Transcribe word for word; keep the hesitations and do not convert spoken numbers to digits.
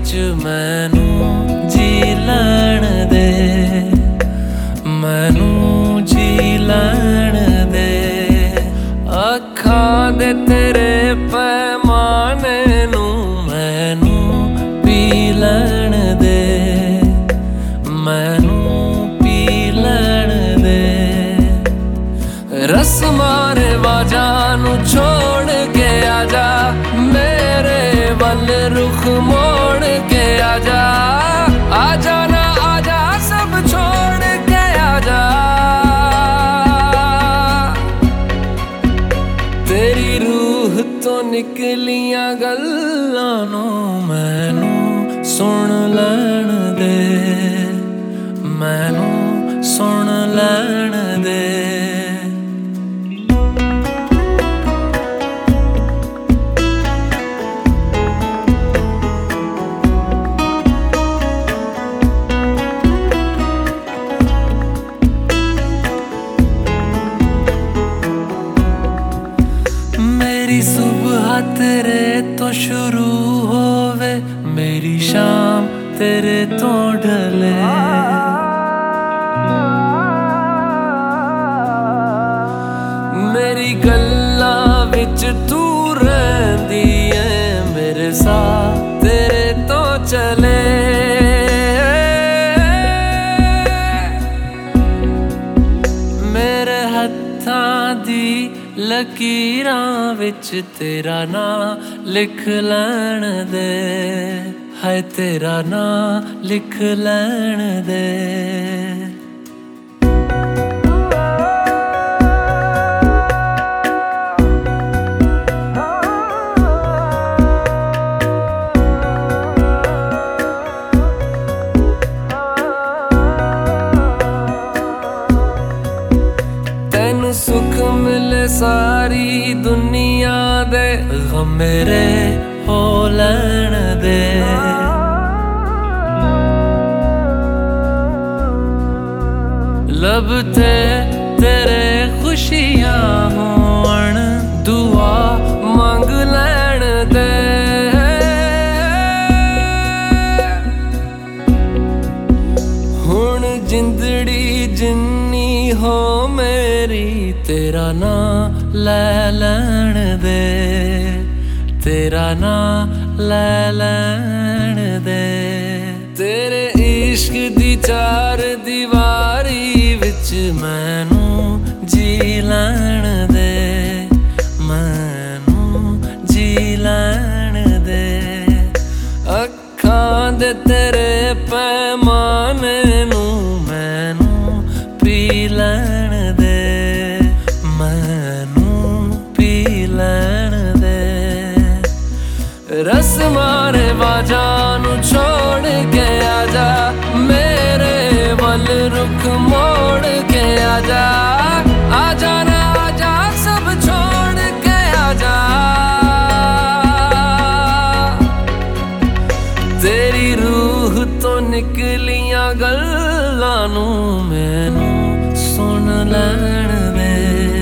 विच मैनू जी लैण दे, मैनू जी लैण दे। अखां दे तेरे पैमाने नू मैनू पी लैण दे, मैनू पी लैण दे। रस्मां रिवाजां नू छोड़ के आजा, मेरे वल रुख मोड़ के आजा। आजा ना आजा सब छोड़ के आजा, तेरी रूह तो निकलियां गल्लां नू मैनू सुन लैण दे, मैनू सुन लैण दे। मेरी सुबह तेरे तो शुरू होवे, मेरी शाम तेरे तो ढले। मेरी गल्लां विच तू रहिंदी है, मेरे साथ तेरे तो चले। मेरे हत्थां दी लकीरां विच तेरा नां लिख लैण दे, हाय तेरा नां लिख लैण दे। तैनू सुख मिले सारी दुनिया दे, गम मेरे हो लैण दे। लब ते तेरे खुशियां होण, दुआ मंग लैण दे। हुण जिंदड़ी जिन्नी हो मेरी, तेरा नां लै लैण दे, तेरा नां लै लैण दे। तेरे इश्क दी चार दीवारी विच मैनू जी लैण दे, मैनू जी लैण दे। अखां दे तेरे पैमाने नू मैनू पी लैण दे, मैनू पी लैण दे। रस्मां रिवाजां नू छोड़ के आजा, मेरे वल रुख मोड़ के आजा। आजा ना आजा सब छोड़ के आजा, तेरी रूह तो निकलियां गल्लां नू मैनू सुन लैण दे।